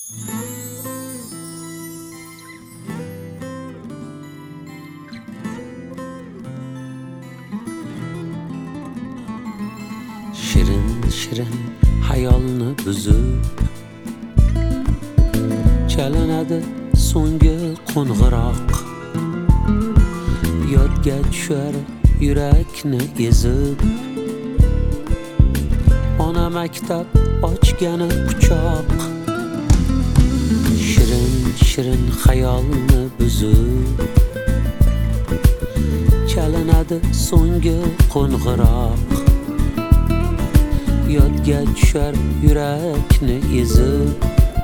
Shirin shirin hayolni buzib chalinadi so'nggi qo'ng'iroq. Yodga tushar yurakni ezib, ona maktab ochgani quchoq. Shirin shirin hayolni buzib chalinadi so'nggi qo'ng'iroq. Yodga tushar yurakni ezib,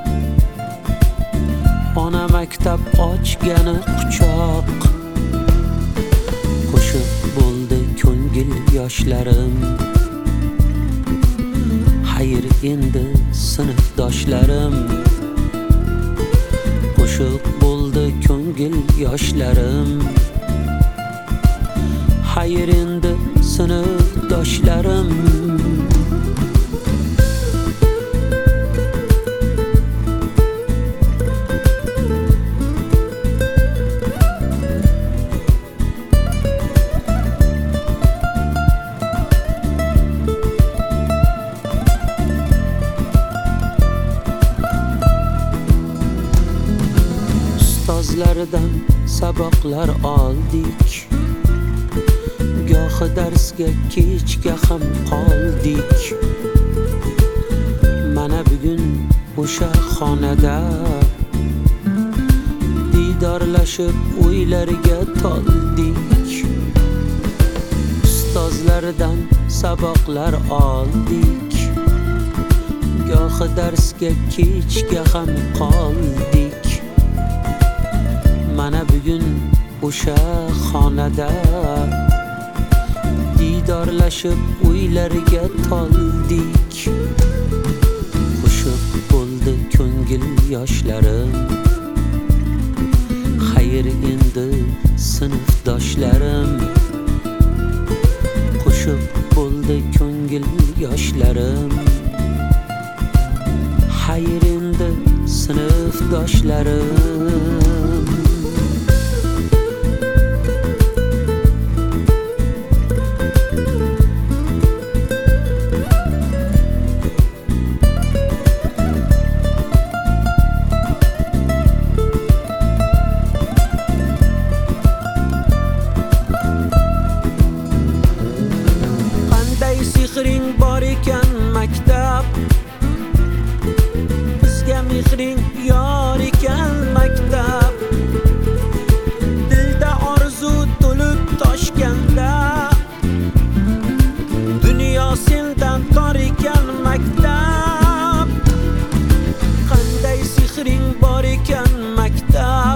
ona maktab ochgani quchoq. Qo'shib bo'ldi ko'ngil yoshlarim, xayr endi sinfdoshlarim. Qo'shib bo'ldi ko'ngil yoshlarim, xayr endi sinfdoshlarim. Ustozlardan saboqlar oldik, gohi darsga kechga ham qoldik. Mana bugun o'sha xonada diydorlashib o'ylarga toldik. Ustozlardan saboqlar oldik, gohi darsga kechga ham qoldik. Mana bugun o'sha xonada diydorlashib o'ylarga toldik. Qo'shib bo'ldi ko'ngil yoshlarim, xayr endi sinfdoshlarim. Qo'shib bo'ldi ko'ngil yoshlarim, xayr endi sinfdoshlarim. Mehring bor ekan maktab, bizga mehring yor ekan maktab. Dilda orzu to'lib toshganda, dunyo sendan tor ekan maktab. Qanday sehring bor ekan maktab,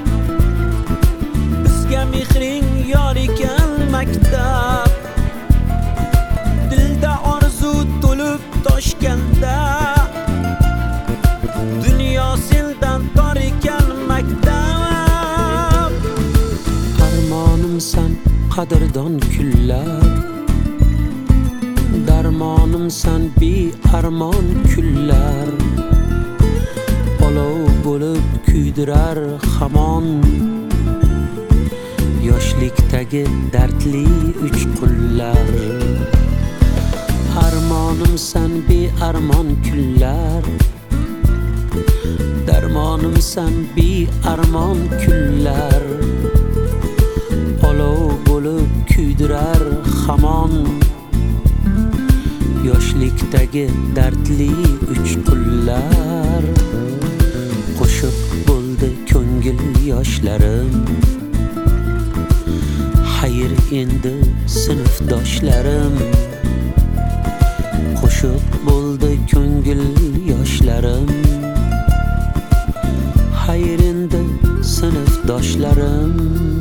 bizga mehring yor ekan maktab. Toshganda, dunyo sendan tor ekan maktab. Armonimsan qadrdon kunlar, darmonimsan bearmon kunlar. Olov bo'lib kuydirar hamon, yoshlikdagi dardli uchqunlar. Armonimsan bearmon kunlar, darmonimsan bearmon kunlar. Olov bo'lib kuydirar hamon, yoshlikdagi dardli uchqunlar. Qo'shib bo'ldi ko'ngil yoshlarim, xayr endi sinfdoshlarim. Qo'shib bo'ldi ko'ngil yoshlarim, xayr endi sinfdoshlarim.